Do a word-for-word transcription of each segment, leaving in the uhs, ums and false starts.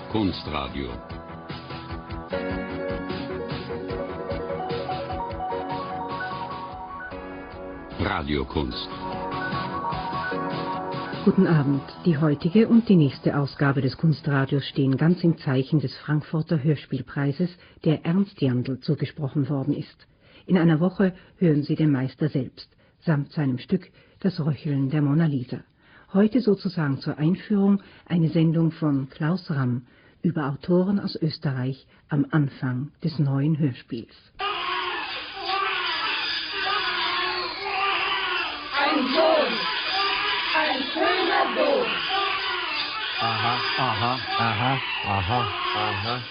Kunstradio. Radiokunst. Guten Abend. Die heutige und die nächste Ausgabe des Kunstradios stehen ganz im Zeichen des Frankfurter Hörspielpreises, der Ernst Jandl zugesprochen worden ist. In einer Woche hören Sie den Meister selbst, samt seinem Stück Das Röcheln der Mona Lisa. Heute sozusagen zur Einführung eine Sendung von Klaus Ramm über Autoren aus Österreich am Anfang des neuen Hörspiels. Ein Sohn, ein schöner Sohn. Aha, aha, aha, aha, aha.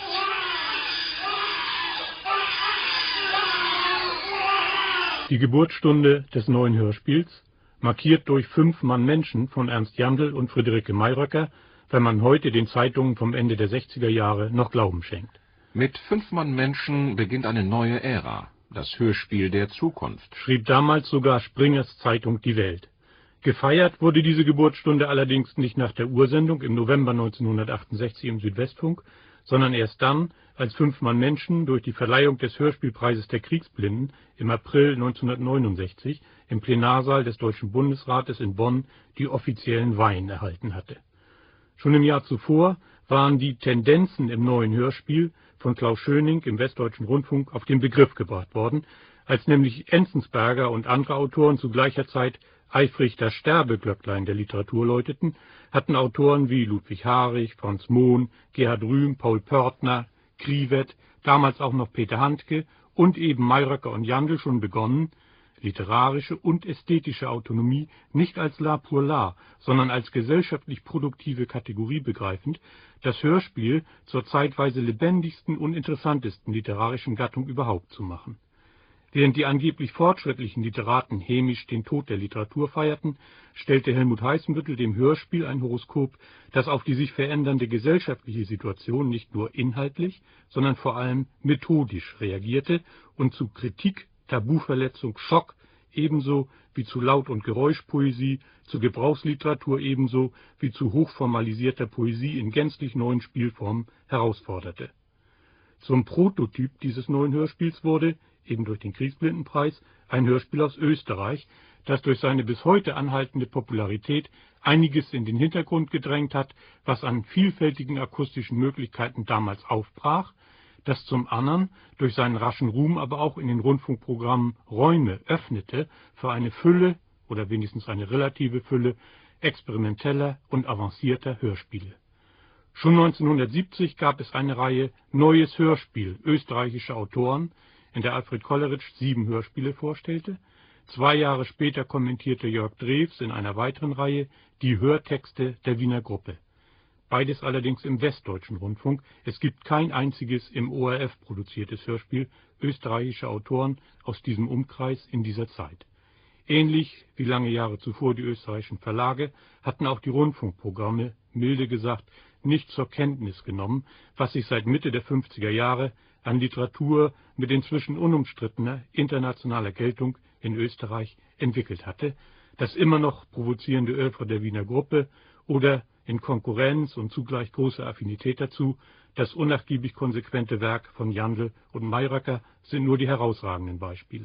Die Geburtsstunde des neuen Hörspiels, markiert durch Fünf Mann Menschen von Ernst Jandl und Friederike Mayröcker, wenn man heute den Zeitungen vom Ende der sechziger Jahre noch Glauben schenkt. Mit Fünf Mann Menschen beginnt eine neue Ära, das Hörspiel der Zukunft, schrieb damals sogar Springers Zeitung Die Welt. Gefeiert wurde diese Geburtsstunde allerdings nicht nach der Ursendung im November neunzehnhundertachtundsechzig im Südwestfunk, sondern erst dann, als Fünf Mann Menschen durch die Verleihung des Hörspielpreises der Kriegsblinden im April neunzehnhundertneunundsechzig im Plenarsaal des Deutschen Bundesrates in Bonn die offiziellen Weihen erhalten hatte. Schon im Jahr zuvor waren die Tendenzen im neuen Hörspiel von Klaus Schöning im Westdeutschen Rundfunk auf den Begriff gebracht worden, als nämlich Enzensberger und andere Autoren zu gleicher Zeit eifrig das Sterbeglöcklein der Literatur läuteten, hatten Autoren wie Ludwig Harich, Franz Mohn, Gerhard Rühm, Paul Pörtner, Kriwet, damals auch noch Peter Handke und eben Mayröcker und Jandl schon begonnen, literarische und ästhetische Autonomie nicht als la pour la, sondern als gesellschaftlich produktive Kategorie begreifend, das Hörspiel zur zeitweise lebendigsten und interessantesten literarischen Gattung überhaupt zu machen. Während die angeblich fortschrittlichen Literaten hämisch den Tod der Literatur feierten, stellte Helmut Heißenbüttel dem Hörspiel ein Horoskop, das auf die sich verändernde gesellschaftliche Situation nicht nur inhaltlich, sondern vor allem methodisch reagierte und zu Kritik, Tabuverletzung, Schock ebenso wie zu Laut- und Geräuschpoesie, zu Gebrauchsliteratur ebenso wie zu hochformalisierter Poesie in gänzlich neuen Spielformen herausforderte. Zum Prototyp dieses neuen Hörspiels wurde, eben durch den Kriegsblindenpreis, ein Hörspiel aus Österreich, das durch seine bis heute anhaltende Popularität einiges in den Hintergrund gedrängt hat, was an vielfältigen akustischen Möglichkeiten damals aufbrach, das zum anderen durch seinen raschen Ruhm aber auch in den Rundfunkprogrammen Räume öffnete für eine Fülle, oder wenigstens eine relative Fülle, experimenteller und avancierter Hörspiele. Schon neunzehnhundertsiebzig gab es eine Reihe Neues Hörspiel österreichischer Autoren, in der Alfred Kolleritsch sieben Hörspiele vorstellte. Zwei Jahre später kommentierte Jörg Drews in einer weiteren Reihe die Hörtexte der Wiener Gruppe. Beides allerdings im Westdeutschen Rundfunk. Es gibt kein einziges im O R F produziertes Hörspiel österreichischer Autoren aus diesem Umkreis in dieser Zeit. Ähnlich wie lange Jahre zuvor die österreichischen Verlage hatten auch die Rundfunkprogramme, milde gesagt, nicht zur Kenntnis genommen, was sich seit Mitte der fünfziger Jahre an Literatur mit inzwischen unumstrittener internationaler Geltung in Österreich entwickelt hatte, das immer noch provozierende Œuvre der Wiener Gruppe oder in Konkurrenz und zugleich große Affinität dazu, das unnachgiebig konsequente Werk von Jandl und Mayröcker sind nur die herausragenden Beispiele.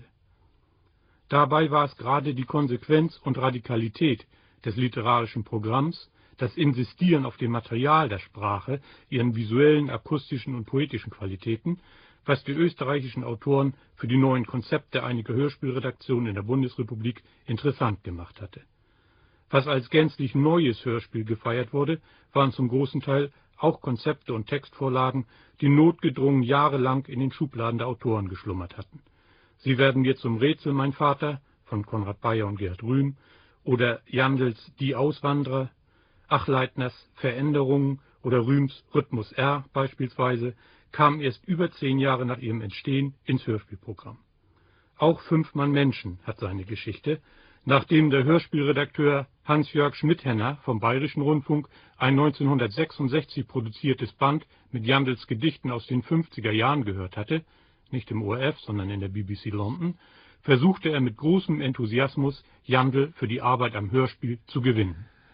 Dabei war es gerade die Konsequenz und Radikalität des literarischen Programms, das Insistieren auf dem Material der Sprache, ihren visuellen, akustischen und poetischen Qualitäten, was die österreichischen Autoren für die neuen Konzepte einiger Hörspielredaktionen in der Bundesrepublik interessant gemacht hatte. Was als gänzlich neues Hörspiel gefeiert wurde, waren zum großen Teil auch Konzepte und Textvorlagen, die notgedrungen jahrelang in den Schubladen der Autoren geschlummert hatten. Sie werden mir zum Rätsel, mein Vater, von Konrad Beyer und Gerhard Rühm, oder Jandls Die Auswanderer, Achleitners Veränderungen oder Rühms Rhythmus R beispielsweise, kamen erst über zehn Jahre nach ihrem Entstehen ins Hörspielprogramm. Auch Fünf Mann Menschen hat seine Geschichte, nachdem der Hörspielredakteur Hans-Jörg Schmidhenner vom Bayerischen Rundfunk ein neunzehnhundertsechsundsechzig produziertes Band mit Jandls Gedichten aus den fünfziger Jahren gehört hatte, nicht im O R F, sondern in der B B C London, versuchte er mit großem Enthusiasmus, Jandl für die Arbeit am Hörspiel zu gewinnen.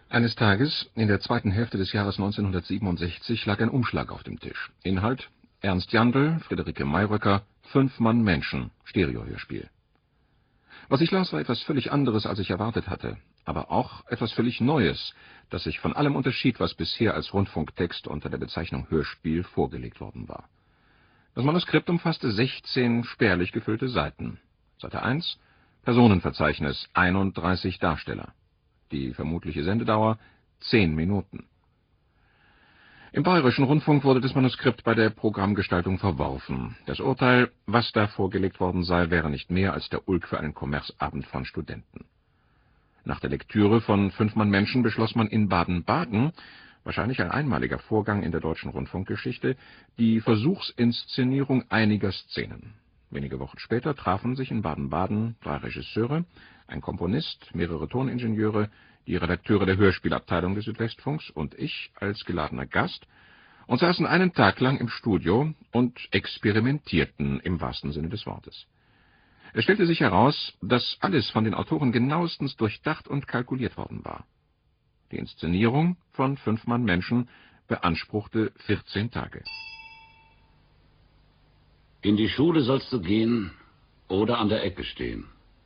Eines Tages, in der zweiten Hälfte des Jahres neunzehnhundertsiebenundsechzig, lag ein Umschlag auf dem Tisch. Inhalt: Ernst Jandl, Friederike Mayröcker, Fünf Mann Menschen, Stereohörspiel. Was ich las, war etwas völlig anderes, als ich erwartet hatte, aber auch etwas völlig Neues, das sich von allem unterschied, was bisher als Rundfunktext unter der Bezeichnung Hörspiel vorgelegt worden war. Das Manuskript umfasste sechzehn spärlich gefüllte Seiten. Seite eins: Personenverzeichnis, einunddreißig Darsteller. Die vermutliche Sendedauer zehn Minuten. Im Bayerischen Rundfunk wurde das Manuskript bei der Programmgestaltung verworfen. Das Urteil, was da vorgelegt worden sei, wäre nicht mehr als der Ulk für einen Kommerzabend von Studenten. Nach der Lektüre von Fünf Mann Menschen beschloss man in Baden-Baden, wahrscheinlich ein einmaliger Vorgang in der deutschen Rundfunkgeschichte, die Versuchsinszenierung einiger Szenen. Wenige Wochen später trafen sich in Baden-Baden drei Regisseure, ein Komponist, mehrere Toningenieure, die Redakteure der Hörspielabteilung des Südwestfunks und ich als geladener Gast und saßen einen Tag lang im Studio und experimentierten im wahrsten Sinne des Wortes. Es stellte sich heraus, dass alles von den Autoren genauestens durchdacht und kalkuliert worden war. Die Inszenierung von Fünf Mann Menschen beanspruchte vierzehn Tage. In die Schule sollst du gehen oder an der Ecke stehen.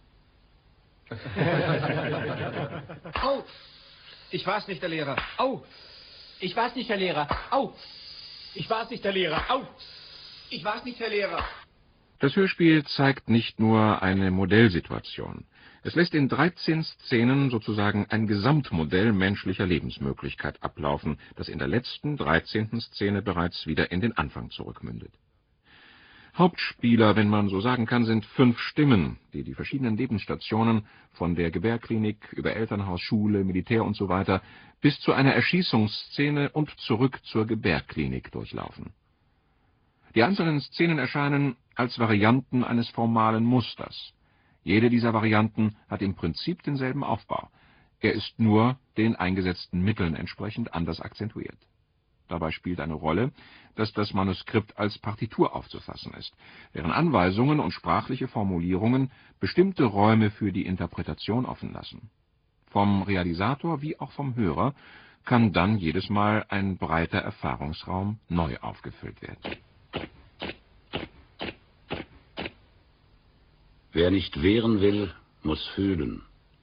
Au! Ich war's nicht, der Lehrer. Au! Ich war's nicht, der Lehrer. Au! Ich war's nicht, der Lehrer. Au! Ich war's nicht, der Lehrer. Das Hörspiel zeigt nicht nur eine Modellsituation. Es lässt in dreizehn Szenen sozusagen ein Gesamtmodell menschlicher Lebensmöglichkeit ablaufen, das in der letzten, dreizehnten Szene bereits wieder in den Anfang zurückmündet. Hauptspieler, wenn man so sagen kann, sind fünf Stimmen, die die verschiedenen Lebensstationen von der Gebärklinik über Elternhaus, Schule, Militär und so weiter bis zu einer Erschießungsszene und zurück zur Gebärklinik durchlaufen. Die einzelnen Szenen erscheinen als Varianten eines formalen Musters. Jede dieser Varianten hat im Prinzip denselben Aufbau. Er ist nur den eingesetzten Mitteln entsprechend anders akzentuiert. Dabei spielt eine Rolle, dass das Manuskript als Partitur aufzufassen ist, deren Anweisungen und sprachliche Formulierungen bestimmte Räume für die Interpretation offen lassen. Vom Realisator wie auch vom Hörer kann dann jedes Mal ein breiter Erfahrungsraum neu aufgefüllt werden. Wer nicht wehren will, muss fühlen.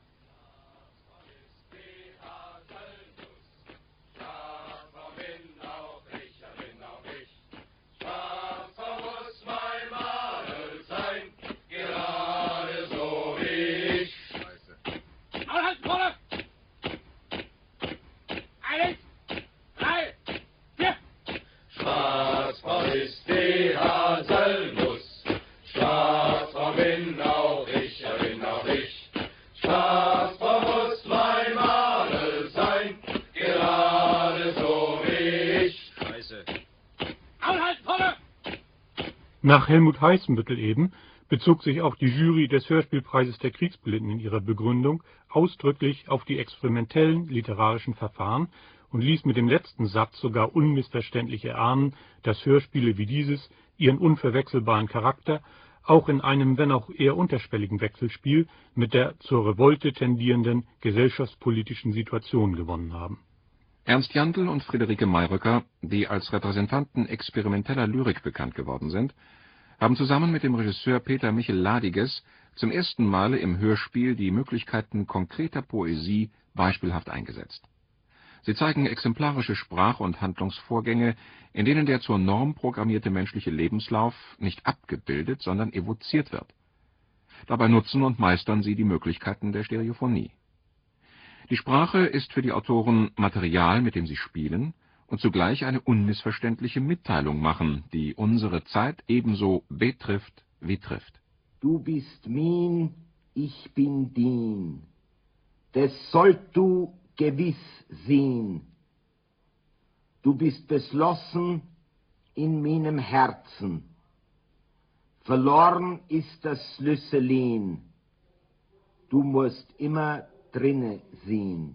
Nach Helmut Heißenbüttel eben bezog sich auch die Jury des Hörspielpreises der Kriegsblinden in ihrer Begründung ausdrücklich auf die experimentellen literarischen Verfahren und ließ mit dem letzten Satz sogar unmissverständlich erahnen, dass Hörspiele wie dieses ihren unverwechselbaren Charakter auch in einem, wenn auch eher unterschwelligen Wechselspiel mit der zur Revolte tendierenden gesellschaftspolitischen Situation gewonnen haben. Ernst Jandl und Friederike Mayröcker, die als Repräsentanten experimenteller Lyrik bekannt geworden sind, haben zusammen mit dem Regisseur Peter Michel Ladiges zum ersten Male im Hörspiel die Möglichkeiten konkreter Poesie beispielhaft eingesetzt. Sie zeigen exemplarische Sprach- und Handlungsvorgänge, in denen der zur Norm programmierte menschliche Lebenslauf nicht abgebildet, sondern evoziert wird. Dabei nutzen und meistern sie die Möglichkeiten der Stereophonie. Die Sprache ist für die Autoren Material, mit dem sie spielen, und zugleich eine unmissverständliche Mitteilung machen, die unsere Zeit ebenso betrifft wie trifft. Du bist min, ich bin din. Das sollt du gewiss sehen. Du bist beschlossen in meinem Herzen. Verloren ist das Schlüsselin. Du musst immer drinne sehen.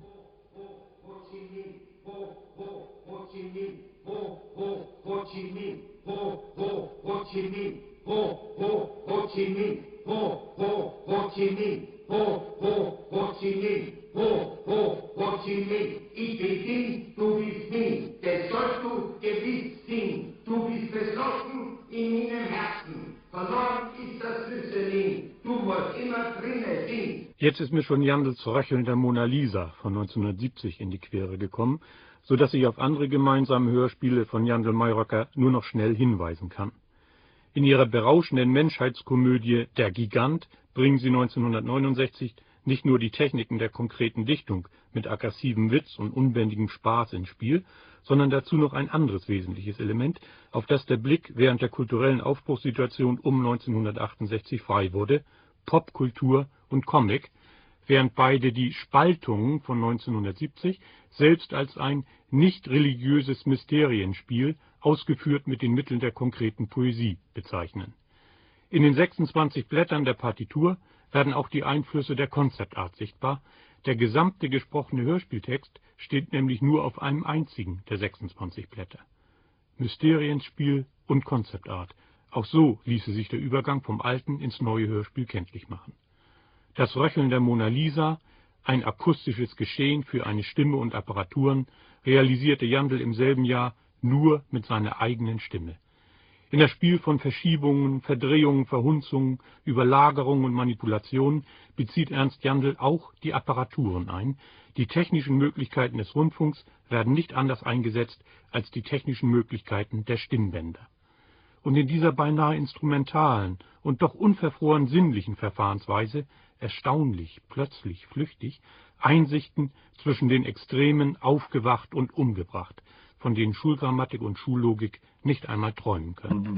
Ho, ho, Ho Chi Minh, ich bin Ding, du bist Ding, das sollst du gewiss sehen. Du bist beschlossen in meinem Herzen, verloren ist das Schlüsselin, du musst immer drinnen sind. Jetzt ist mir schon Jandls Röcheln der Mona Lisa von neunzehnhundertsiebzig in die Quere gekommen, so dass ich auf andere gemeinsame Hörspiele von Jandl-Mayröcker nur noch schnell hinweisen kann. In ihrer berauschenden Menschheitskomödie Der Gigant bringen sie neunzehnhundertneunundsechzig nicht nur die Techniken der konkreten Dichtung mit aggressivem Witz und unbändigem Spaß ins Spiel, sondern dazu noch ein anderes wesentliches Element, auf das der Blick während der kulturellen Aufbruchssituation um neunzehnhundertachtundsechzig frei wurde: Popkultur und Comic, während beide die Spaltungen von neunzehnhundertsiebzig selbst als ein nicht religiöses Mysterienspiel, ausgeführt mit den Mitteln der konkreten Poesie, bezeichnen. In den sechsundzwanzig Blättern der Partitur werden auch die Einflüsse der Concept Art sichtbar. Der gesamte gesprochene Hörspieltext steht nämlich nur auf einem einzigen der sechsundzwanzig Blätter. Mysterienspiel und Concept Art. Auch so ließe sich der Übergang vom alten ins neue Hörspiel kenntlich machen. Das Röcheln der Mona Lisa, ein akustisches Geschehen für eine Stimme und Apparaturen, realisierte Jandl im selben Jahr nur mit seiner eigenen Stimme. In das Spiel von Verschiebungen, Verdrehungen, Verhunzungen, Überlagerungen und Manipulationen bezieht Ernst Jandl auch die Apparaturen ein. Die technischen Möglichkeiten des Rundfunks werden nicht anders eingesetzt als die technischen Möglichkeiten der Stimmbänder. Und in dieser beinahe instrumentalen und doch unverfroren sinnlichen Verfahrensweise erstaunlich, plötzlich, flüchtig Einsichten zwischen den Extremen aufgewacht und umgebracht, von denen Schulgrammatik und Schullogik nicht einmal träumen können.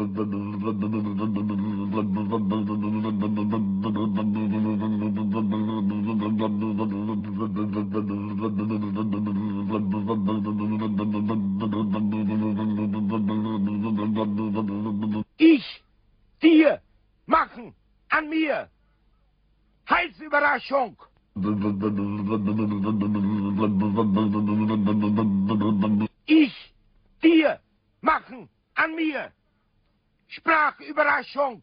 Ich, dir, machen, an mir, Heilsüberraschung. Ich, dir, machen, an mir, Sprachüberraschung.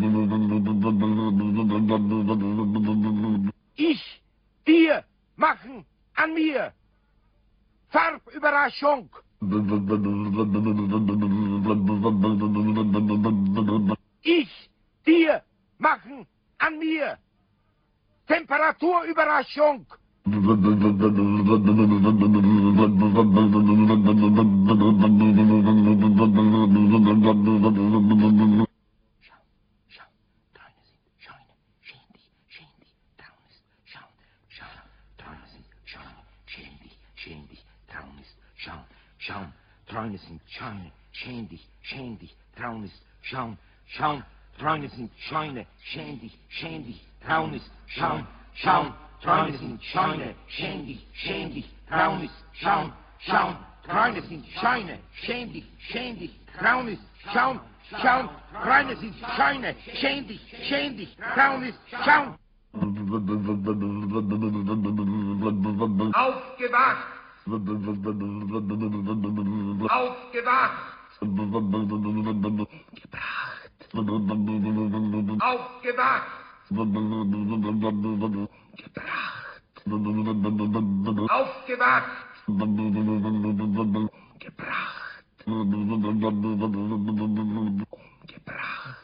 Ich, dir, machen, an mir, Farbüberraschung. Ich, dir, machen, an mir, Temperaturüberraschung. Schauen, Träume sind Scheune, schäm dich, schäm dich, Traum ist Schauen, schauen, Träume sind Scheune, schäm dich, schäm dich, Traum ist Schauen, schauen, Träume sind Scheune, schäm dich, schäm dich, Traum ist Schauen, schauen, Träume sind Scheune, schäm dich, schäm dich, Traum ist Schauen, schauen, Träume sind Scheune, schäm dich, schäm dich, Traum ist Schauen. Aufgewacht! Aufgewacht! Gebracht! Aufgewacht! Gebracht! Aufgewacht! Gebracht! Gebracht!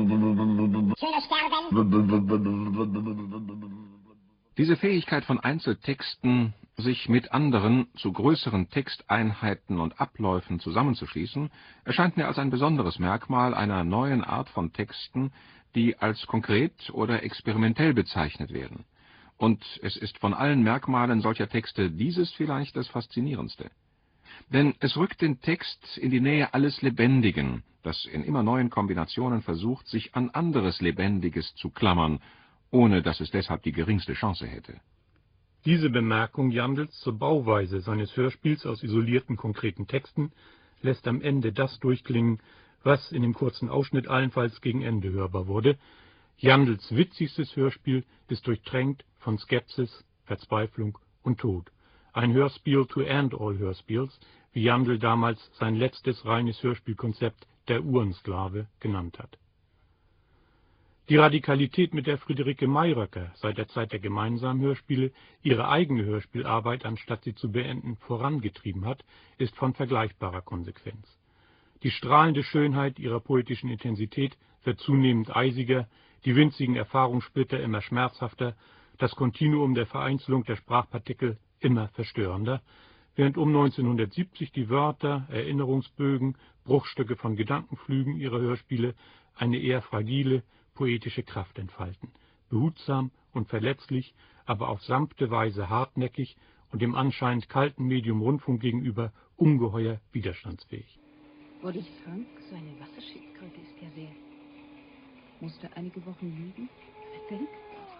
Diese Fähigkeit von Einzeltexten, sich mit anderen zu größeren Texteinheiten und Abläufen zusammenzuschließen, erscheint mir als ein besonderes Merkmal einer neuen Art von Texten, die als konkret oder experimentell bezeichnet werden. Und es ist von allen Merkmalen solcher Texte dieses vielleicht das Faszinierendste. Denn es rückt den Text in die Nähe alles Lebendigen, das in immer neuen Kombinationen versucht, sich an anderes Lebendiges zu klammern, ohne dass es deshalb die geringste Chance hätte. Diese Bemerkung Jandls zur Bauweise seines Hörspiels aus isolierten, konkreten Texten lässt am Ende das durchklingen, was in dem kurzen Ausschnitt allenfalls gegen Ende hörbar wurde. Jandls witzigstes Hörspiel ist durchtränkt von Skepsis, Verzweiflung und Tod. Ein Hörspiel to end all Hörspiels, wie Jandl damals sein letztes reines Hörspielkonzept Der Uhrensklave genannt hat. Die Radikalität, mit der Friederike Mayröcker seit der Zeit der gemeinsamen Hörspiele ihre eigene Hörspielarbeit, anstatt sie zu beenden, vorangetrieben hat, ist von vergleichbarer Konsequenz. Die strahlende Schönheit ihrer poetischen Intensität wird zunehmend eisiger, die winzigen Erfahrungssplitter immer schmerzhafter, das Kontinuum der Vereinzelung der Sprachpartikel immer verstörender, während um neunzehnhundertsiebzig die Wörter, Erinnerungsbögen, Bruchstücke von Gedankenflügen ihrer Hörspiele eine eher fragile, poetische Kraft entfalten, behutsam und verletzlich, aber auf sanfte Weise hartnäckig und dem anscheinend kalten Medium Rundfunk gegenüber ungeheuer widerstandsfähig. Wurde ich krank? Seine Wasserschildkröte ist ja sehr. Musste einige Wochen liegen. Versenkt.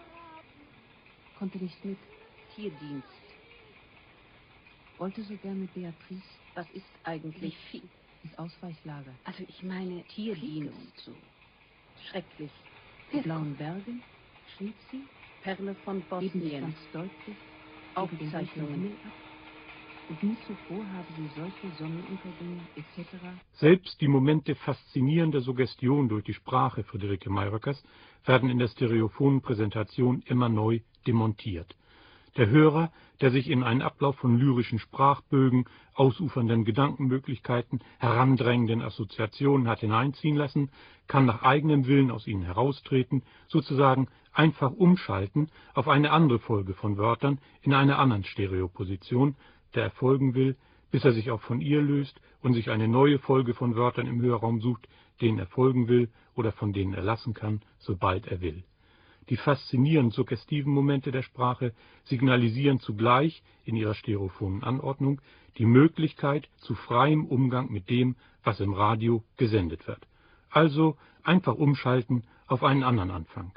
Konnte nicht mit. Tierdienst. Wollte so gern mit Beatrice. Was ist eigentlich? Wie viel? Das Ausweichlager. Also ich meine Tierdienst. Und so. Schrecklich. Die blauen Berge, schrieb sie. Perle von Bosnien. Ganz deutlich. Aufzeichnungen. Und nie zuvor habe sie solche Sonnenuntergänge et cetera. Selbst die Momente faszinierender Suggestion durch die Sprache Friederike Mayröckers werden in der stereophonen Präsentation immer neu demontiert. Der Hörer, der sich in einen Ablauf von lyrischen Sprachbögen, ausufernden Gedankenmöglichkeiten, herandrängenden Assoziationen hat hineinziehen lassen, kann nach eigenem Willen aus ihnen heraustreten, sozusagen einfach umschalten auf eine andere Folge von Wörtern in einer anderen Stereoposition, der er folgen will, bis er sich auch von ihr löst und sich eine neue Folge von Wörtern im Hörraum sucht, denen er folgen will oder von denen er lassen kann, sobald er will. Die faszinierend suggestiven Momente der Sprache signalisieren zugleich in ihrer stereophonen Anordnung die Möglichkeit zu freiem Umgang mit dem, was im Radio gesendet wird. Also einfach umschalten auf einen anderen Anfang.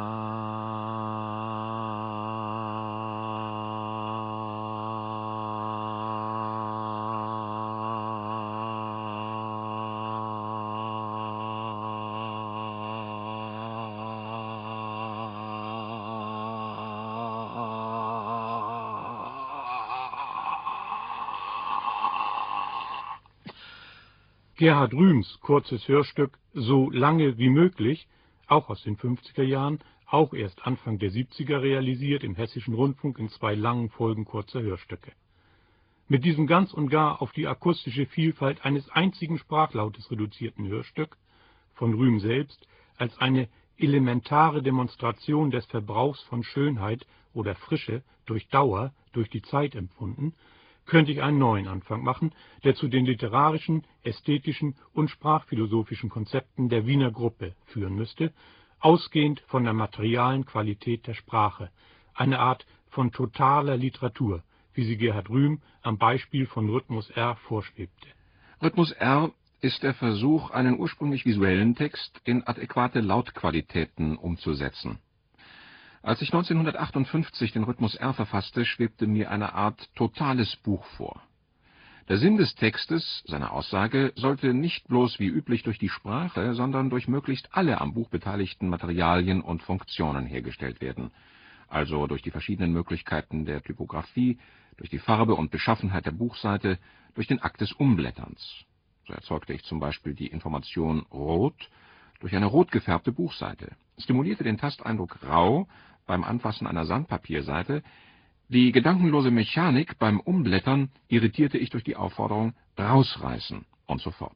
Gerhard Rühms kurzes Hörstück »So lange wie möglich«, auch aus den fünfziger Jahren, auch erst Anfang der siebziger realisiert im Hessischen Rundfunk in zwei langen Folgen kurzer Hörstücke. Mit diesem ganz und gar auf die akustische Vielfalt eines einzigen Sprachlautes reduzierten Hörstück, von Rühm selbst als eine elementare Demonstration des Verbrauchs von Schönheit oder Frische durch Dauer, durch die Zeit empfunden, könnte ich einen neuen Anfang machen, der zu den literarischen, ästhetischen und sprachphilosophischen Konzepten der Wiener Gruppe führen müsste, ausgehend von der materialen Qualität der Sprache, eine Art von totaler Literatur, wie sie Gerhard Rühm am Beispiel von Rhythmus R vorschwebte. Rhythmus R ist der Versuch, einen ursprünglich visuellen Text in adäquate Lautqualitäten umzusetzen. Als ich neunzehnhundertachtundfünfzig den Rhythmus R verfasste, schwebte mir eine Art totales Buch vor. Der Sinn des Textes, seine Aussage, sollte nicht bloß wie üblich durch die Sprache, sondern durch möglichst alle am Buch beteiligten Materialien und Funktionen hergestellt werden, also durch die verschiedenen Möglichkeiten der Typografie, durch die Farbe und Beschaffenheit der Buchseite, durch den Akt des Umblätterns. So erzeugte ich zum Beispiel die Information rot durch eine rot gefärbte Buchseite, stimulierte den Tasteindruck rau beim Anfassen einer Sandpapierseite, die gedankenlose Mechanik beim Umblättern irritierte ich durch die Aufforderung rausreißen und so fort.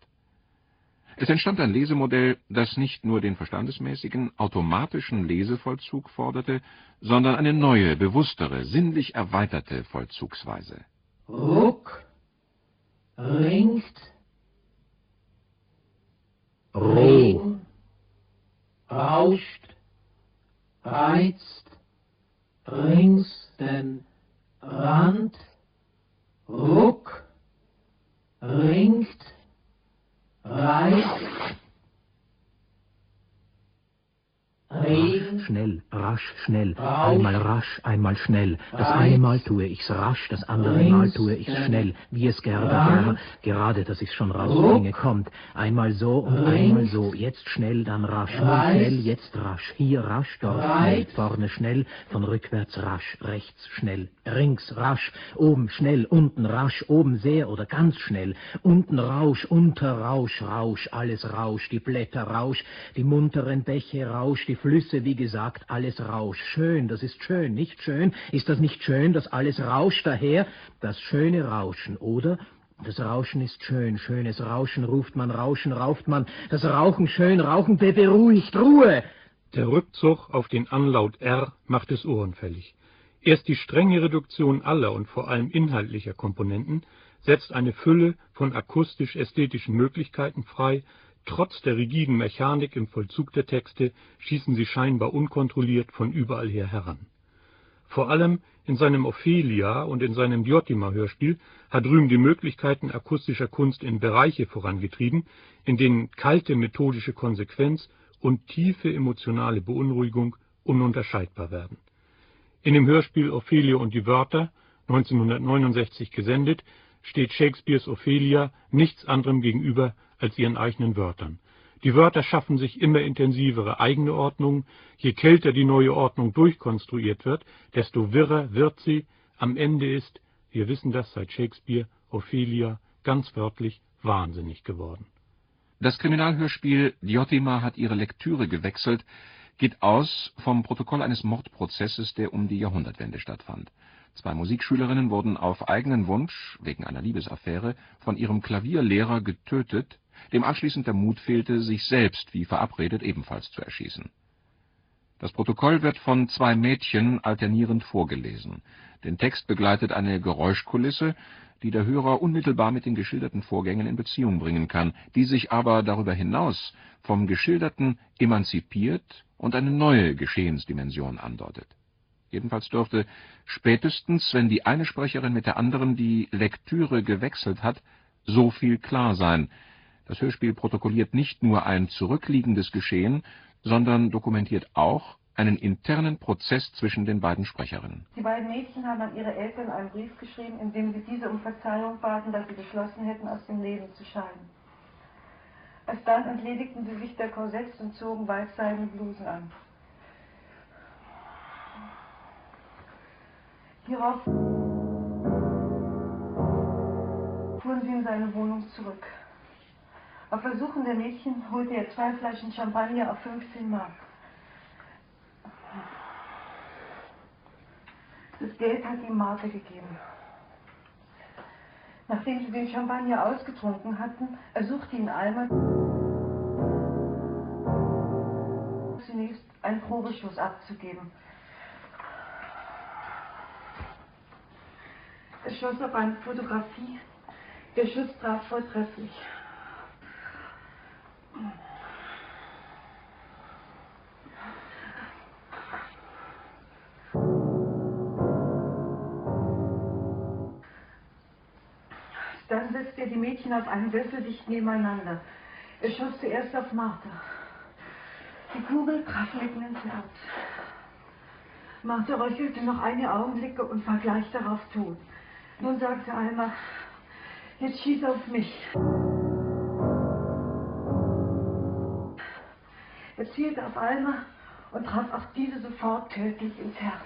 Es entstand ein Lesemodell, das nicht nur den verstandesmäßigen, automatischen Lesevollzug forderte, sondern eine neue, bewusstere, sinnlich erweiterte Vollzugsweise. Ruck, ringt, Regen, rauscht, reizt, rings den Rand, ruck, ringt, reizt, Regen, schnell, rasch. rasch, schnell, einmal rasch, einmal schnell. Das eine Mal tue ich's rasch, das andere Mal tue ich's schnell, wie es Gerda Gerda, gerade, dass ich's schon rausbringe, kommt. Einmal so und einmal so, jetzt schnell, dann rasch, nun schnell, jetzt rasch, hier rasch, dort schnell, vorne schnell, von rückwärts rasch, rechts schnell, rings rasch, oben schnell, unten rasch, oben sehr oder ganz schnell, unten Rausch, unter Rausch, Rausch, alles Rausch, die Blätter Rausch, die munteren Bäche Rausch, die Flüsse, wie gesagt, alles Rausch. Schön, das ist schön, nicht schön? Ist das nicht schön, dass alles rauscht daher? Das schöne Rauschen, oder? Das Rauschen ist schön, schönes Rauschen ruft man, Rauschen rauft man, das Rauchen schön, Rauchen beruhigt, Ruhe! Der Rückzug auf den Anlaut R macht es ohrenfällig. Erst die strenge Reduktion aller und vor allem inhaltlicher Komponenten setzt eine Fülle von akustisch-ästhetischen Möglichkeiten frei. Trotz der rigiden Mechanik im Vollzug der Texte schießen sie scheinbar unkontrolliert von überall her heran. Vor allem in seinem Ophelia und in seinem Diotima-Hörspiel hat Rühm die Möglichkeiten akustischer Kunst in Bereiche vorangetrieben, in denen kalte methodische Konsequenz und tiefe emotionale Beunruhigung ununterscheidbar werden. In dem Hörspiel Ophelia und die Wörter, neunzehnhundertneunundsechzig gesendet, steht Shakespeares Ophelia nichts anderem gegenüber als ihren eigenen Wörtern. Die Wörter schaffen sich immer intensivere eigene Ordnungen. Je kälter die neue Ordnung durchkonstruiert wird, desto wirrer wird sie. Am Ende ist, wir wissen das seit Shakespeare, Ophelia ganz wörtlich wahnsinnig geworden. Das Kriminalhörspiel Diotima hat ihre Lektüre gewechselt, geht aus vom Protokoll eines Mordprozesses, der um die Jahrhundertwende stattfand. Zwei Musikschülerinnen wurden auf eigenen Wunsch, wegen einer Liebesaffäre, von ihrem Klavierlehrer getötet, dem anschließend der Mut fehlte, sich selbst, wie verabredet, ebenfalls zu erschießen. Das Protokoll wird von zwei Mädchen alternierend vorgelesen. Den Text begleitet eine Geräuschkulisse, die der Hörer unmittelbar mit den geschilderten Vorgängen in Beziehung bringen kann, die sich aber darüber hinaus vom Geschilderten emanzipiert und eine neue Geschehensdimension andeutet. Jedenfalls dürfte spätestens, wenn die eine Sprecherin mit der anderen die Lektüre gewechselt hat, so viel klar sein: Das Hörspiel protokolliert nicht nur ein zurückliegendes Geschehen, sondern dokumentiert auch einen internen Prozess zwischen den beiden Sprecherinnen. Die beiden Mädchen haben an ihre Eltern einen Brief geschrieben, in dem sie diese um Verzeihung baten, dass sie beschlossen hätten, aus dem Leben zu scheiden. Alsdann entledigten sie sich der Korsetts und zogen weißseidene Blusen an. Hierauf fuhren sie in seine Wohnung zurück. Auf Ersuchen der Mädchen holte er zwei Flaschen Champagner auf fünfzehn Mark. Das Geld hat ihm Martha gegeben. Nachdem sie den Champagner ausgetrunken hatten, ersuchte ihn Alma, zunächst einen Probeschuss abzugeben. Er schoss auf eine Fotografie. Der Schuss traf vortrefflich. Dann setzte er die Mädchen auf einen Sessel dicht nebeneinander. Er schoss zuerst auf Martha. Die Kugel traf mitten ins Herz. Martha röchelte noch einige Augenblicke und war gleich darauf tot. Nun sagte Alma, jetzt schieß auf mich. Er zielte auf Alma und traf auch diese sofort tödlich ins Herz.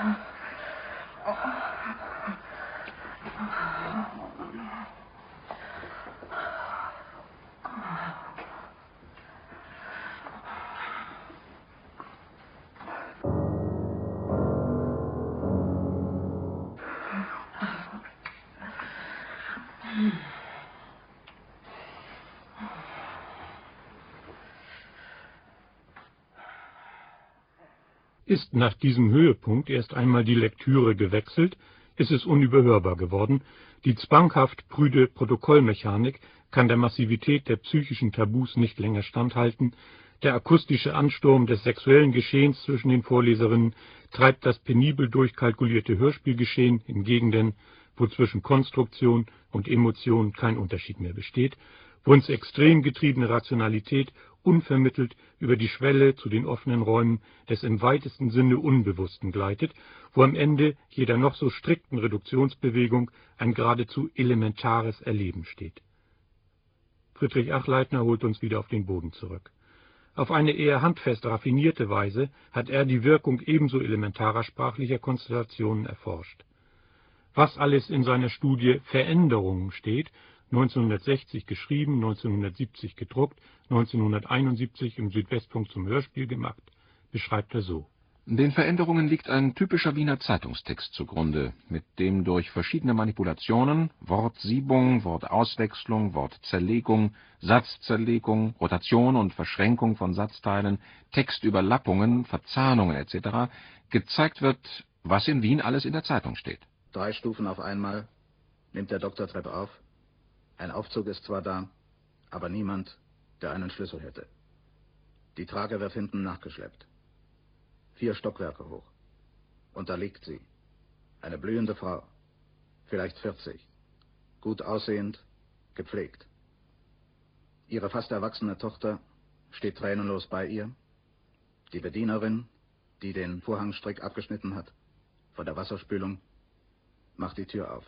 Ist nach diesem Höhepunkt erst einmal die Lektüre gewechselt, ist es unüberhörbar geworden. Die zwanghaft prüde Protokollmechanik kann der Massivität der psychischen Tabus nicht länger standhalten. Der akustische Ansturm des sexuellen Geschehens zwischen den Vorleserinnen treibt das penibel durchkalkulierte Hörspielgeschehen in Gegenden, wo zwischen Konstruktion und Emotion kein Unterschied mehr besteht, wo ins Extrem getriebene Rationalität unvermittelt über die Schwelle zu den offenen Räumen des im weitesten Sinne Unbewussten gleitet, wo am Ende jeder noch so strikten Reduktionsbewegung ein geradezu elementares Erleben steht. Friedrich Achleitner holt uns wieder auf den Boden zurück. Auf eine eher handfest raffinierte Weise hat er die Wirkung ebenso elementarer sprachlicher Konstellationen erforscht. Was alles in seiner Studie Veränderungen steht, neunzehnhundertsechzig geschrieben, neunzehnhundertsiebzig gedruckt, neunzehnhunderteinundsiebzig im Südwestfunk zum Hörspiel gemacht, beschreibt er so. Den Veränderungen liegt ein typischer Wiener Zeitungstext zugrunde, mit dem durch verschiedene Manipulationen, Wortsiebung, Wortauswechslung, Wortzerlegung, Satzzerlegung, Rotation und Verschränkung von Satzteilen, Textüberlappungen, Verzahnungen et cetera gezeigt wird, was in Wien alles in der Zeitung steht. Drei Stufen auf einmal nimmt der Doktor Trepp auf. Ein Aufzug ist zwar da, aber niemand, der einen Schlüssel hätte. Die Trage wird hinten nachgeschleppt. Vier Stockwerke hoch. Und da liegt sie. Eine blühende Frau. Vielleicht vierzig. Gut aussehend, gepflegt. Ihre fast erwachsene Tochter steht tränenlos bei ihr. Die Bedienerin, die den Vorhangstrick abgeschnitten hat, von der Wasserspülung, macht die Tür auf.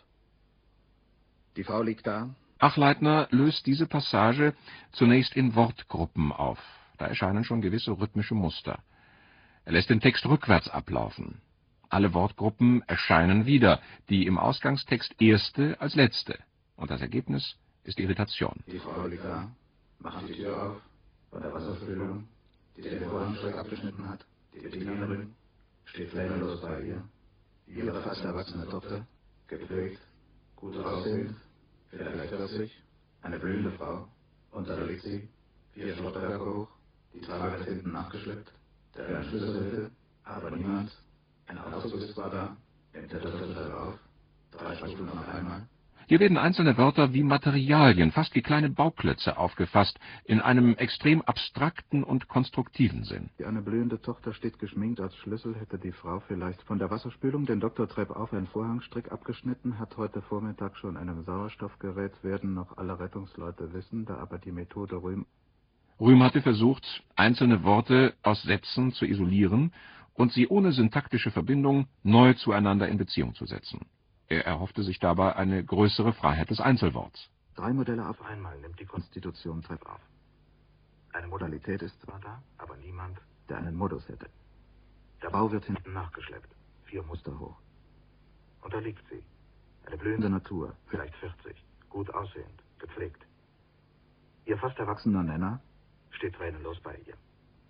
Die Frau liegt da. Achleitner löst diese Passage zunächst in Wortgruppen auf. Da erscheinen schon gewisse rhythmische Muster. Er lässt den Text rückwärts ablaufen. Alle Wortgruppen erscheinen wieder, die im Ausgangstext erste als letzte. Und das Ergebnis ist Irritation. Die Frau liegt da, macht die Tür auf, von der Wasserspülung, die den Vorhangstrick abgeschnitten hat. Die Bedienerin steht tränenlos bei ihr. Ihre fast erwachsene Tochter, gepflegt, gut aussehend, vielleicht vierzig, eine blühende Frau. Und da liegt sie, vier Stockwerke hoch, die Trage wird hinten nachgeschleppt. Der einen Schlüssel hätte, aber niemand. Ein Aufzug ist zwar da, nimmt der Doktor Trepp auf. Drei Stunden auf einmal. Hier werden einzelne Wörter wie Materialien, fast wie kleine Bauklötze aufgefasst, in einem extrem abstrakten und konstruktiven Sinn. Eine blühende Tochter steht geschminkt als Schlüssel, hätte die Frau vielleicht von der Wasserspülung den Doktor Trepp auf einen Vorhangstrick abgeschnitten, hat heute Vormittag schon einem Sauerstoffgerät, werden noch alle Rettungsleute wissen, da aber die Methode Rühm Rühm hatte versucht, einzelne Worte aus Sätzen zu isolieren und sie ohne syntaktische Verbindung neu zueinander in Beziehung zu setzen. Er erhoffte sich dabei eine größere Freiheit des Einzelworts. Drei Modelle auf einmal nimmt die Konstitution Trepp auf. Eine Modalität ist zwar da, aber niemand, der einen Modus hätte. Der Bau wird hinten nachgeschleppt, vier Muster hoch. Und da liegt sie, eine blühende Natur, vielleicht vierzig, gut aussehend, gepflegt. Ihr fast erwachsener Nenner steht tränenlos bei ihr.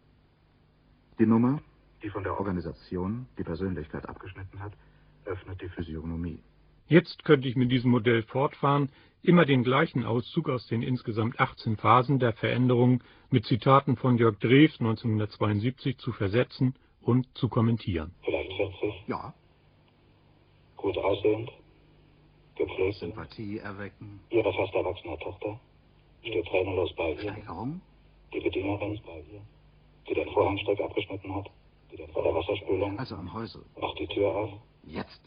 Die Nummer, die von der Organisation die Persönlichkeit abgeschnitten hat, öffnet die Physiognomie. Jetzt könnte ich mit diesem Modell fortfahren, immer den gleichen Auszug aus den insgesamt achtzehn Phasen der Veränderung mit Zitaten von Jörg Drews neunzehnhundertzweiundsiebzig zu versetzen und zu kommentieren. Vielleicht vierzig? Ja. Gut aussehend? Gepflegt? Sympathie erwecken? Ihre fast erwachsene Tochter steht tränenlos bei ihr. Steigerung? Die Bedienerin, die den Vorhangstrick abgeschnitten hat, die den vor der Wasserspülung, also am Häusel, macht die Tür auf. Jetzt.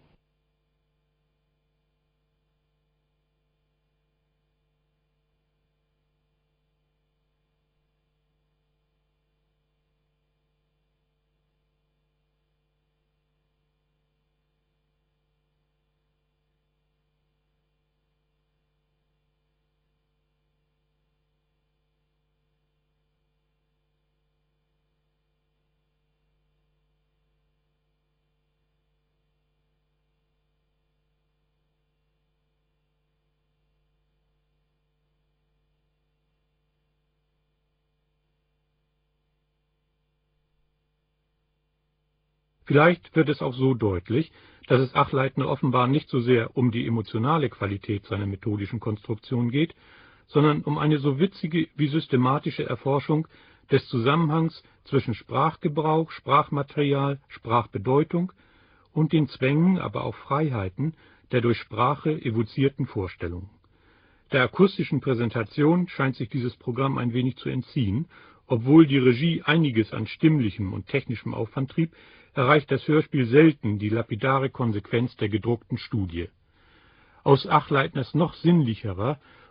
Vielleicht wird es auch so deutlich, dass es Achleitner offenbar nicht so sehr um die emotionale Qualität seiner methodischen Konstruktion geht, sondern um eine so witzige wie systematische Erforschung des Zusammenhangs zwischen Sprachgebrauch, Sprachmaterial, Sprachbedeutung und den Zwängen, aber auch Freiheiten der durch Sprache evozierten Vorstellungen. Der akustischen Präsentation scheint sich dieses Programm ein wenig zu entziehen. Obwohl die Regie einiges an stimmlichem und technischem Aufwand trieb, erreicht das Hörspiel selten die lapidare Konsequenz der gedruckten Studie. Aus Achleitners noch sinnlicherer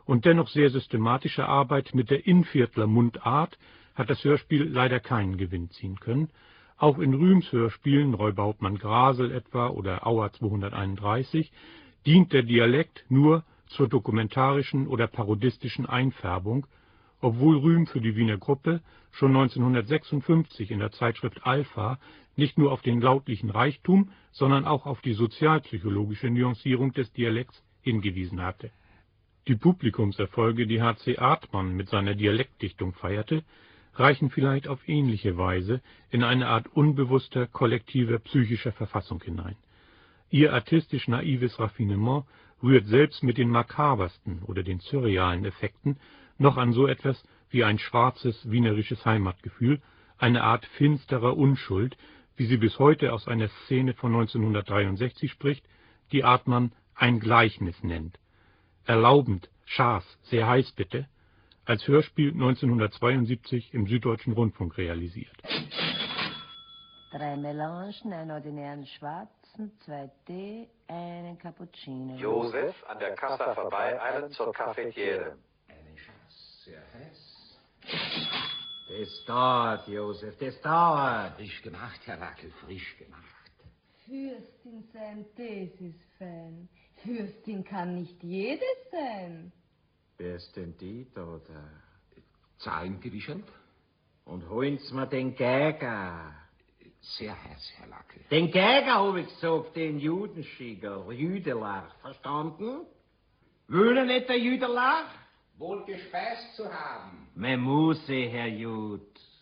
und dennoch sehr systematische Arbeit mit der Innviertler Mundart hat das Hörspiel leider keinen Gewinn ziehen können. Auch in Rühms Hörspielen, Räuberhauptmann Grasel etwa oder Auer zweihunderteinunddreißig, dient der Dialekt nur zur dokumentarischen oder parodistischen Einfärbung, obwohl Rühm für die Wiener Gruppe schon neunzehnhundertsechsundfünfzig in der Zeitschrift Alpha nicht nur auf den lautlichen Reichtum, sondern auch auf die sozialpsychologische Nuancierung des Dialekts hingewiesen hatte. Die Publikumserfolge, die H C Artmann mit seiner Dialektdichtung feierte, reichen vielleicht auf ähnliche Weise in eine Art unbewusster, kollektiver psychischer Verfassung hinein. Ihr artistisch-naives Raffinement rührt selbst mit den makabersten oder den surrealen Effekten noch an so etwas wie ein schwarzes wienerisches Heimatgefühl, eine Art finsterer Unschuld, wie sie bis heute aus einer Szene von neunzehnhundertdreiundsechzig spricht, die Artmann ein Gleichnis nennt. Erlaubend, Schaß, sehr heiß bitte, als Hörspiel neunzehnhundertzweiundsiebzig im Süddeutschen Rundfunk realisiert. Drei Melangen, einen ordinären Schwarzen, zwei Tee, einen Cappuccino. Josef, an der Kasse vorbei, eilen zur Cafetiere. Einen Schaß, sehr heiß. Das dauert, Josef, das dauert. Frisch gemacht, Herr Wackel, frisch gemacht. Fürstin sein, das ist fein. Fürstin kann nicht jedes sein. Wer ist denn die da, da? Zahlen gewischend? Und holen's mir den Geiger. Sehr heiß, Herr Lackel. Den Geiger hab ich gesagt, den Judenschieger, Jüdeler, verstanden? Will er nicht der Jüdeler? Wohl gespeist zu haben. Me Muse, Herr Jud.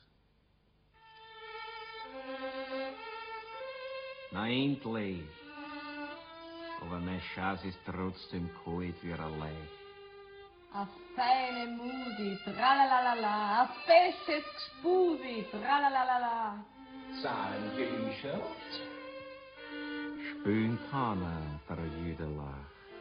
Na endlich. Aber mein Schaß ist trotzdem kalt wie ein Leih. A feine Musi, tralalala, a fesches Gspusi, tralalala. Zahlen gewischert? Spülen kann er, der Jüdeler.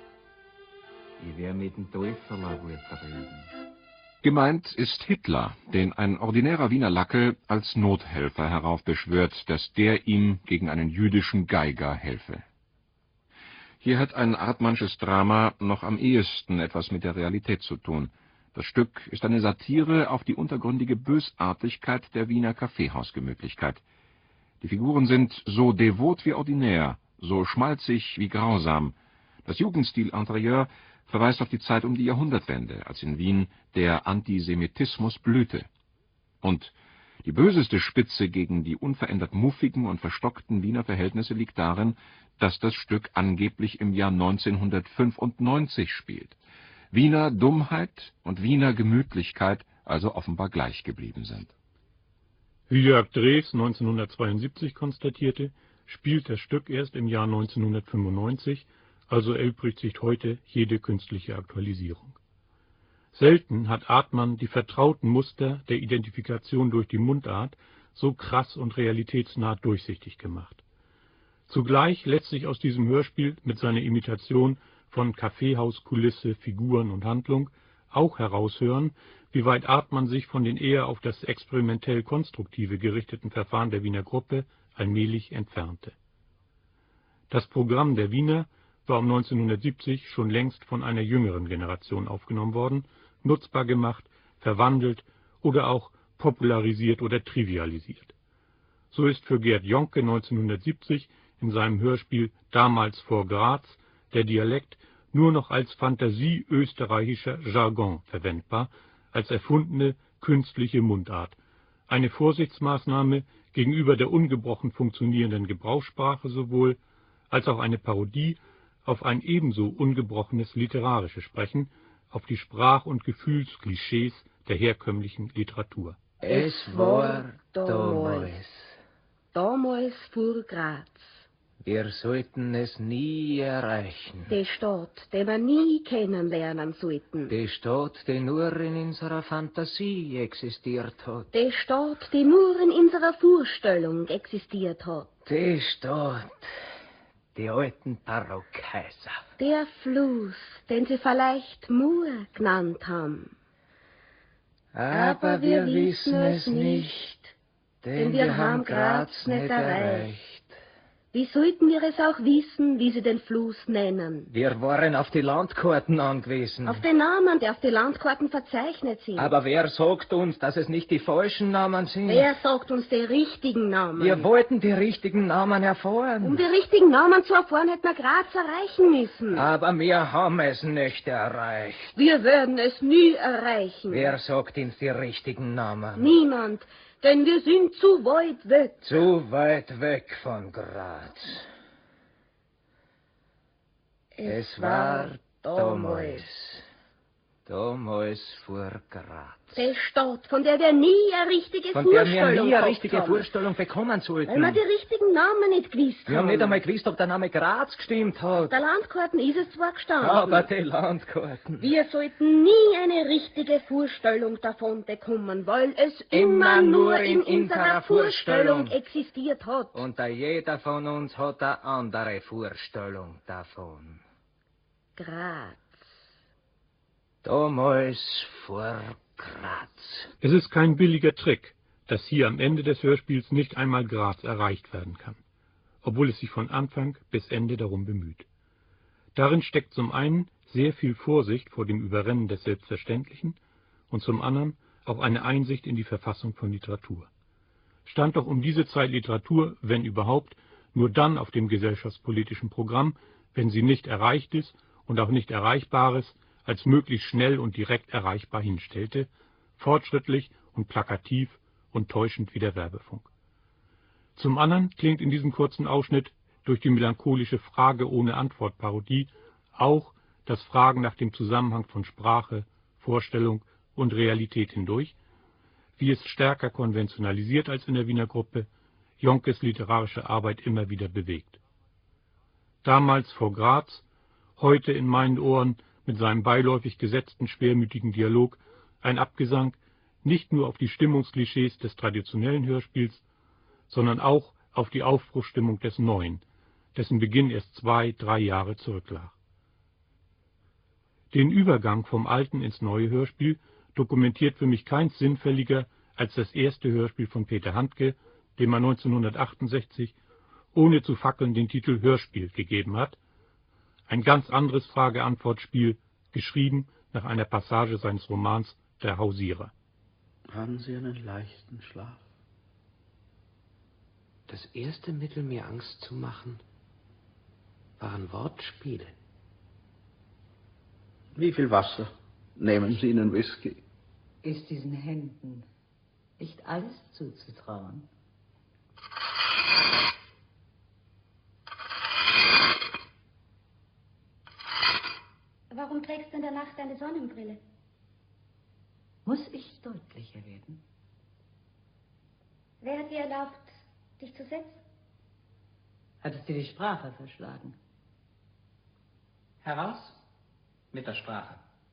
Ich wär mit dem Teufel wohl drüben. Gemeint ist Hitler, den ein ordinärer Wiener Lackel als Nothelfer heraufbeschwört, dass der ihm gegen einen jüdischen Geiger helfe. Hier hat ein Artmannsches Drama noch am ehesten etwas mit der Realität zu tun. Das Stück ist eine Satire auf die untergründige Bösartigkeit der Wiener Kaffeehausgemütlichkeit. Die Figuren sind so devot wie ordinär, so schmalzig wie grausam. Das Jugendstil-Interieur verweist auf die Zeit um die Jahrhundertwende, als in Wien der Antisemitismus blühte. Und die böseste Spitze gegen die unverändert muffigen und verstockten Wiener Verhältnisse liegt darin, dass das Stück angeblich im Jahr neunzehnhundertfünfundneunzig spielt. Wiener Dummheit und Wiener Gemütlichkeit also offenbar gleich geblieben sind. Wie Jörg Drews neunzehnhundertzweiundsiebzig konstatierte, spielt das Stück erst im Jahr neunzehnhundertfünfundneunzig, also erübrigt sich heute jede künstliche Aktualisierung. Selten hat Artmann die vertrauten Muster der Identifikation durch die Mundart so krass und realitätsnah durchsichtig gemacht. Zugleich lässt sich aus diesem Hörspiel mit seiner Imitation von Kaffeehauskulisse, Figuren und Handlung auch heraushören, wie weit Artmann sich von den eher auf das experimentell-konstruktive gerichteten Verfahren der Wiener Gruppe allmählich entfernte. Das Programm der Wiener war um neunzehnhundertsiebzig schon längst von einer jüngeren Generation aufgenommen worden, nutzbar gemacht, verwandelt oder auch popularisiert oder trivialisiert. So ist für Gerd Jonke neunzehnhundertsiebzig in seinem Hörspiel Damals vor Graz der Dialekt nur noch als fantasieösterreichischer Jargon verwendbar, als erfundene künstliche Mundart, eine Vorsichtsmaßnahme gegenüber der ungebrochen funktionierenden Gebrauchssprache sowohl, als auch eine Parodie auf ein ebenso ungebrochenes literarisches Sprechen, auf die Sprach- und Gefühlsklischees der herkömmlichen Literatur. Es war damals, damals vor Graz. Wir sollten es nie erreichen. Die Stadt, die wir nie kennenlernen sollten. Die Stadt, die nur in unserer Fantasie existiert hat. Die Stadt, die nur in unserer Vorstellung existiert hat. Die Stadt, die alten Barockhäuser. Der Fluss, den sie vielleicht Mur genannt haben. Aber, Aber wir, wir wissen es nicht, denn wir haben Graz nicht erreicht. Wie sollten wir es auch wissen, wie sie den Fluss nennen? Wir waren auf die Landkarten angewiesen. Auf den Namen, die auf die Landkarten verzeichnet sind. Aber wer sagt uns, dass es nicht die falschen Namen sind? Wer sagt uns die richtigen Namen? Wir wollten die richtigen Namen erfahren. Um die richtigen Namen zu erfahren, hätten wir Graz erreichen müssen. Aber wir haben es nicht erreicht. Wir werden es nie erreichen. Wer sagt uns die richtigen Namen? Niemand. Denn wir sind zu weit weg. Zu weit weg von Graz. Es, es war damals, damals vor Graz. Die Stadt, von der wir nie eine richtige von Vorstellung der wir nie eine richtige haben. Vorstellung bekommen sollten. Weil wir die richtigen Namen nicht gewusst haben. Wir haben nicht einmal gewusst, ob der Name Graz gestimmt hat. Auf der Landkarten ist es zwar gestanden. Aber die Landkarten. Wir sollten nie eine richtige Vorstellung davon bekommen, weil es immer, immer nur in, in unserer Vorstellung existiert hat. Und da jeder von uns hat eine andere Vorstellung davon. Graz. Damals vor Graz. Es ist kein billiger Trick, dass hier am Ende des Hörspiels nicht einmal Graz erreicht werden kann, obwohl es sich von Anfang bis Ende darum bemüht. Darin steckt zum einen sehr viel Vorsicht vor dem Überrennen des Selbstverständlichen und zum anderen auch eine Einsicht in die Verfassung von Literatur. Stand doch um diese Zeit Literatur, wenn überhaupt, nur dann auf dem gesellschaftspolitischen Programm, wenn sie nicht Erreichtes und auch nicht Erreichbares als möglichst schnell und direkt erreichbar hinstellte, fortschrittlich und plakativ und täuschend wie der Werbefunk. Zum anderen klingt in diesem kurzen Ausschnitt durch die melancholische Frage ohne Antwort-Parodie auch das Fragen nach dem Zusammenhang von Sprache, Vorstellung und Realität hindurch, wie es stärker konventionalisiert als in der Wiener Gruppe Jonkes literarische Arbeit immer wieder bewegt. Damals vor Graz, heute in meinen Ohren mit seinem beiläufig gesetzten, schwermütigen Dialog ein Abgesang nicht nur auf die Stimmungsklischees des traditionellen Hörspiels, sondern auch auf die Aufbruchsstimmung des Neuen, dessen Beginn erst zwei, drei Jahre zurücklag. Den Übergang vom alten ins neue Hörspiel dokumentiert für mich keins sinnfälliger als das erste Hörspiel von Peter Handke, dem er neunzehnhundertachtundsechzig ohne zu fackeln den Titel Hörspiel gegeben hat, ein ganz anderes Frage-Antwort-Spiel, geschrieben nach einer Passage seines Romans Der Hausierer. Haben Sie einen leichten Schlaf? Das erste Mittel, mir Angst zu machen, waren Wortspiele. Wie viel Wasser? Nehmen Sie Ihnen Whisky? Ist diesen Händen nicht alles zuzutrauen? Warum trägst du in der Nacht eine Sonnenbrille? Muss ich deutlicher werden? Wer hat dir erlaubt, dich zu setzen? Hat es dir die Sprache verschlagen? Heraus mit der Sprache.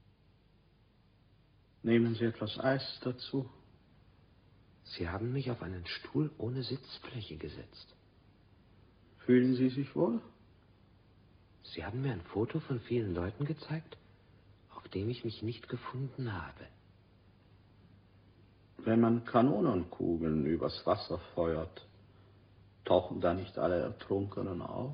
Nehmen Sie etwas Eis dazu? Sie haben mich auf einen Stuhl ohne Sitzfläche gesetzt. Fühlen Sie sich wohl? Sie haben mir ein Foto von vielen Leuten gezeigt, auf dem ich mich nicht gefunden habe. Wenn man Kanonenkugeln übers Wasser feuert, tauchen da nicht alle Ertrunkenen auf?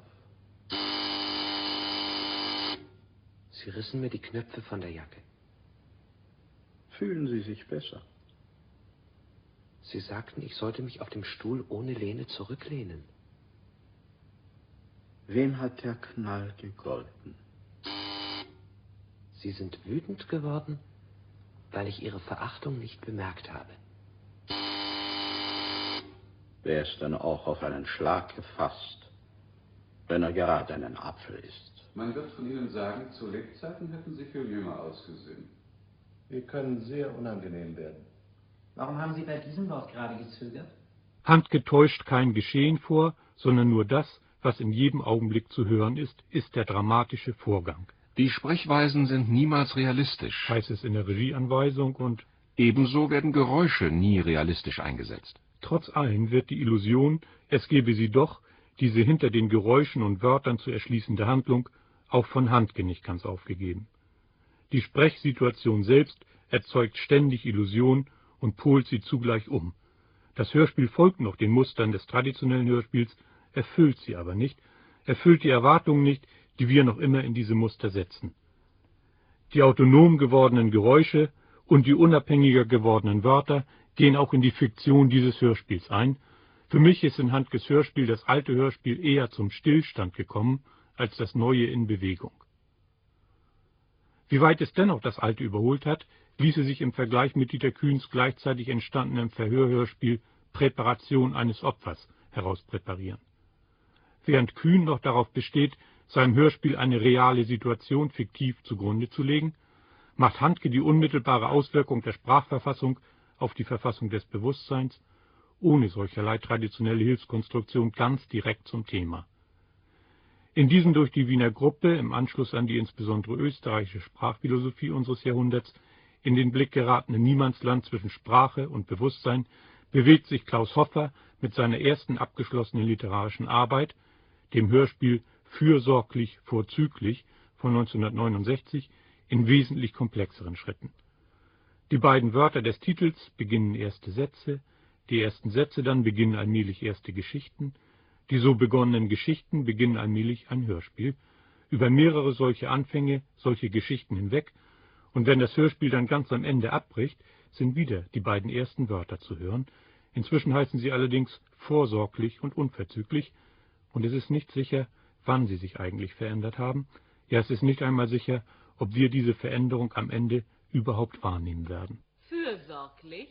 Sie rissen mir die Knöpfe von der Jacke. Fühlen Sie sich besser? Sie sagten, ich sollte mich auf dem Stuhl ohne Lehne zurücklehnen. Wem hat der Knall gegolten? Sie sind wütend geworden, weil ich Ihre Verachtung nicht bemerkt habe. Wer ist denn auch auf einen Schlag gefasst, wenn er gerade einen Apfel isst? Man wird von Ihnen sagen, zu Lebzeiten hätten Sie viel jünger ausgesehen. Wir können sehr unangenehm werden. Warum haben Sie bei diesem Wort gerade gezögert? Handke täuscht kein Geschehen vor, sondern nur das, was in jedem Augenblick zu hören ist, ist der dramatische Vorgang. Die Sprechweisen sind niemals realistisch, heißt es in der Regieanweisung, und ebenso werden Geräusche nie realistisch eingesetzt. Trotz allem wird die Illusion, es gebe sie doch, diese hinter den Geräuschen und Wörtern zu erschließende Handlung, auch von Handke nicht ganz aufgegeben. Die Sprechsituation selbst erzeugt ständig Illusion und polt sie zugleich um. Das Hörspiel folgt noch den Mustern des traditionellen Hörspiels, erfüllt sie aber nicht, erfüllt die Erwartungen nicht, die wir noch immer in diese Muster setzen. Die autonom gewordenen Geräusche und die unabhängiger gewordenen Wörter gehen auch in die Fiktion dieses Hörspiels ein. Für mich ist in Handkes Hörspiel das alte Hörspiel eher zum Stillstand gekommen, als das neue in Bewegung. Wie weit es dennoch das alte überholt hat, ließe sich im Vergleich mit Dieter Kühns gleichzeitig entstandenem Verhörhörspiel Präparation eines Opfers herauspräparieren. Während Kühn noch darauf besteht, seinem Hörspiel eine reale Situation fiktiv zugrunde zu legen, macht Handke die unmittelbare Auswirkung der Sprachverfassung auf die Verfassung des Bewusstseins ohne solcherlei traditionelle Hilfskonstruktion ganz direkt zum Thema. In diesem durch die Wiener Gruppe im Anschluss an die insbesondere österreichische Sprachphilosophie unseres Jahrhunderts in den Blick geratene Niemandsland zwischen Sprache und Bewusstsein bewegt sich Klaus Hoffer mit seiner ersten abgeschlossenen literarischen Arbeit, dem Hörspiel Fürsorglich vorzüglich von neunzehnhundertneunundsechzig, in wesentlich komplexeren Schritten. Die beiden Wörter des Titels beginnen erste Sätze, die ersten Sätze dann beginnen allmählich erste Geschichten, die so begonnenen Geschichten beginnen allmählich ein Hörspiel, über mehrere solche Anfänge, solche Geschichten hinweg, und wenn das Hörspiel dann ganz am Ende abbricht, sind wieder die beiden ersten Wörter zu hören. Inzwischen heißen sie allerdings vorsorglich und unverzüglich, und es ist nicht sicher, wann sie sich eigentlich verändert haben. Ja, es ist nicht einmal sicher, ob wir diese Veränderung am Ende überhaupt wahrnehmen werden. Fürsorglich.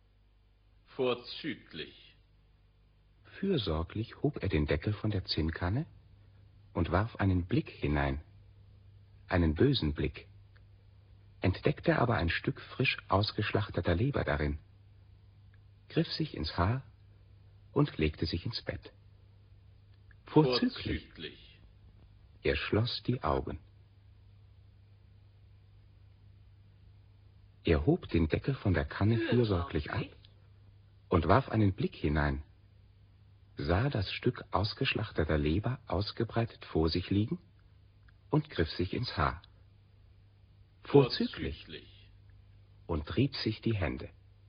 Vorzüglich. Fürsorglich hob er den Deckel von der Zinnkanne und warf einen Blick hinein, einen bösen Blick, entdeckte aber ein Stück frisch ausgeschlachteter Leber darin, griff sich ins Haar und legte sich ins Bett. Vorzüglich. Vorzüglich. Er schloss die Augen. Er hob den Deckel von der Kanne fürsorglich ab und warf einen Blick hinein, sah das Stück ausgeschlachteter Leber ausgebreitet vor sich liegen und griff sich ins Haar. Vorzüglich. Vorzüglich. Und rieb sich die Hände.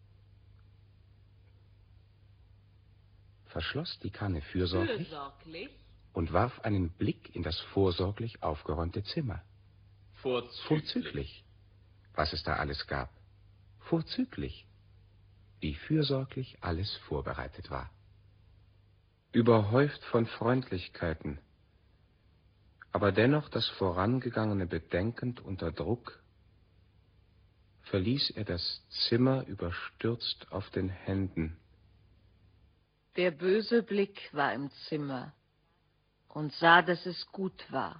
Verschloss die Kanne fürsorglich, fürsorglich und warf einen Blick in das vorsorglich aufgeräumte Zimmer. Vorzüglich. Vorzüglich. Was es da alles gab. Vorzüglich. Wie fürsorglich alles vorbereitet war. Überhäuft von Freundlichkeiten, aber dennoch das vorangegangene bedenkend unter Druck, verließ er das Zimmer überstürzt auf den Händen. Der böse Blick war im Zimmer und sah, dass es gut war,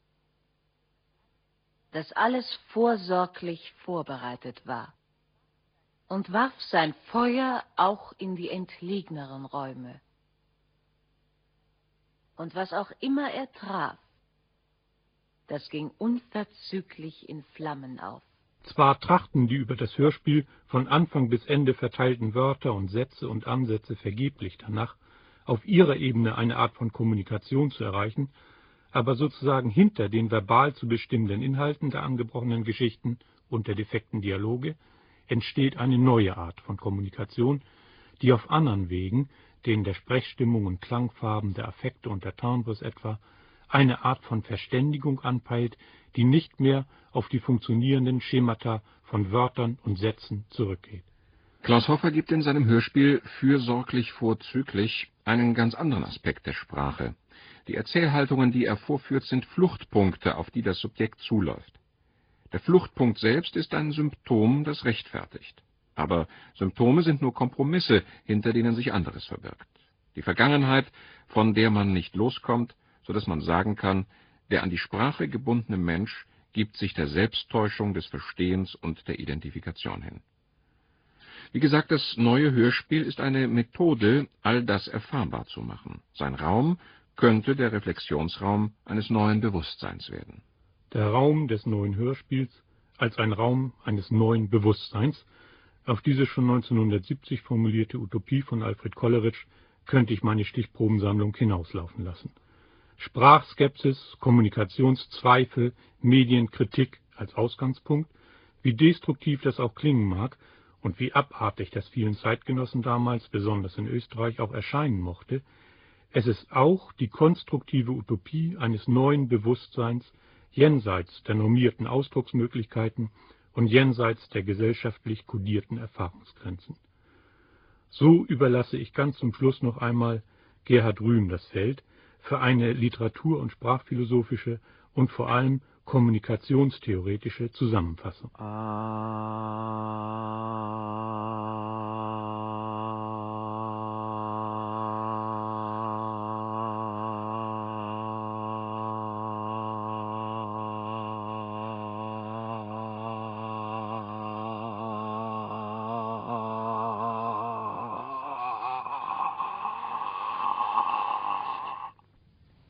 dass alles vorsorglich vorbereitet war, und warf sein Feuer auch in die entlegeneren Räume. Und was auch immer er traf, das ging unverzüglich in Flammen auf. Zwar trachten die über das Hörspiel von Anfang bis Ende verteilten Wörter und Sätze und Ansätze vergeblich danach, auf ihrer Ebene eine Art von Kommunikation zu erreichen, aber sozusagen hinter den verbal zu bestimmenden Inhalten der angebrochenen Geschichten und der defekten Dialoge entsteht eine neue Art von Kommunikation, die auf anderen Wegen, denen der Sprechstimmung und Klangfarben, der Affekte und der Timbres etwa, eine Art von Verständigung anpeilt, die nicht mehr auf die funktionierenden Schemata von Wörtern und Sätzen zurückgeht. Klaus Hoffer gibt in seinem Hörspiel Fürsorglich vorzüglich einen ganz anderen Aspekt der Sprache. Die Erzählhaltungen, die er vorführt, sind Fluchtpunkte, auf die das Subjekt zuläuft. Der Fluchtpunkt selbst ist ein Symptom, das rechtfertigt. Aber Symptome sind nur Kompromisse, hinter denen sich anderes verbirgt. Die Vergangenheit, von der man nicht loskommt, so dass man sagen kann, der an die Sprache gebundene Mensch gibt sich der Selbsttäuschung des Verstehens und der Identifikation hin. Wie gesagt, das neue Hörspiel ist eine Methode, all das erfahrbar zu machen. Sein Raum könnte der Reflexionsraum eines neuen Bewusstseins werden. Der Raum des neuen Hörspiels als ein Raum eines neuen Bewusstseins. Auf diese schon neunzehnhundertsiebzig formulierte Utopie von Alfred Kolleritsch könnte ich meine Stichprobensammlung hinauslaufen lassen. Sprachskepsis, Kommunikationszweifel, Medienkritik als Ausgangspunkt, wie destruktiv das auch klingen mag und wie abartig das vielen Zeitgenossen damals, besonders in Österreich, auch erscheinen mochte, Es ist auch die konstruktive Utopie eines neuen Bewusstseins jenseits der normierten Ausdrucksmöglichkeiten und jenseits der gesellschaftlich kodierten Erfahrungsgrenzen. So überlasse ich ganz zum Schluss noch einmal Gerhard Rühm das Feld für eine literatur- und sprachphilosophische und vor allem kommunikationstheoretische Zusammenfassung. Ah.